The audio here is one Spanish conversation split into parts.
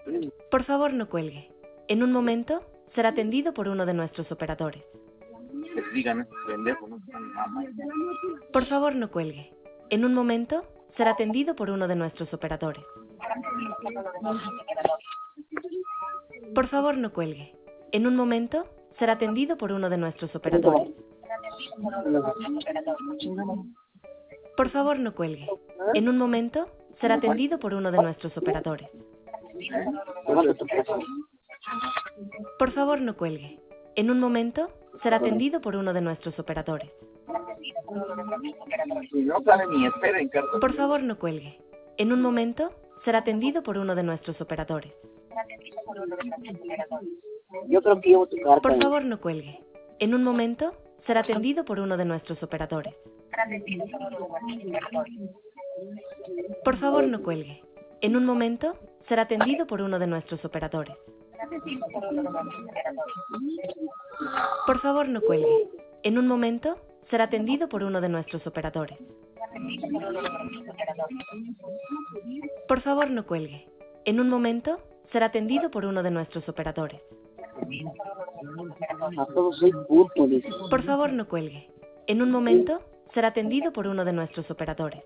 Por favor, no cuelgue. En un momento será atendido por uno de nuestros operadores. Dígame, pendejo, ¿no? Por favor, no cuelgue. En un momento será atendido por uno de nuestros operadores. Por favor, no cuelgue. En un momento será atendido por uno de nuestros operadores. Por favor, no cuelgue. En un momento será atendido por uno de nuestros operadores. Por favor, no cuelgue. En un momento será atendido por uno de nuestros operadores. Si no sale ni espera en carta. Por favor, no cuelgue. En un momento será atendido por uno de nuestros operadores. Yo creo que llevo tu carta. Por favor, no cuelgue. En un momento será atendido por uno de nuestros operadores. Por favor, no cuelgue. En un momento será atendido por uno de nuestros operadores. Por favor, no cuelgue. En un momento será atendido por uno de nuestros operadores. Por favor, no cuelgue. En un momento será atendido por uno de nuestros operadores. A todos soy puto, dice. Por favor, no cuelgue. En un momento será atendido por uno de nuestros operadores.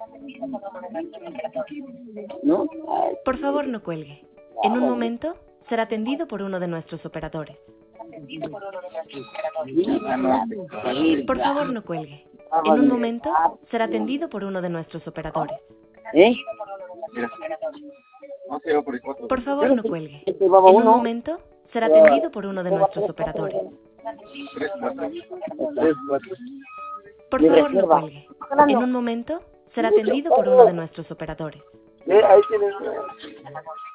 ¿No? Ay, Por favor, no cuelgue. En un momento será atendido por uno de nuestros operadores. Por favor, no cuelgue. En un momento será atendido por uno de nuestros operadores. ¿Eh? Mira. No se va por el 4. Por favor, no cuelgue. Este va En un uno. momento será atendido por uno de nuestros operadores. 3, 4. Por Mi favor, no reserva. cuelgue. En un momento será atendido por uno de nuestros operadores. Ahí tienes.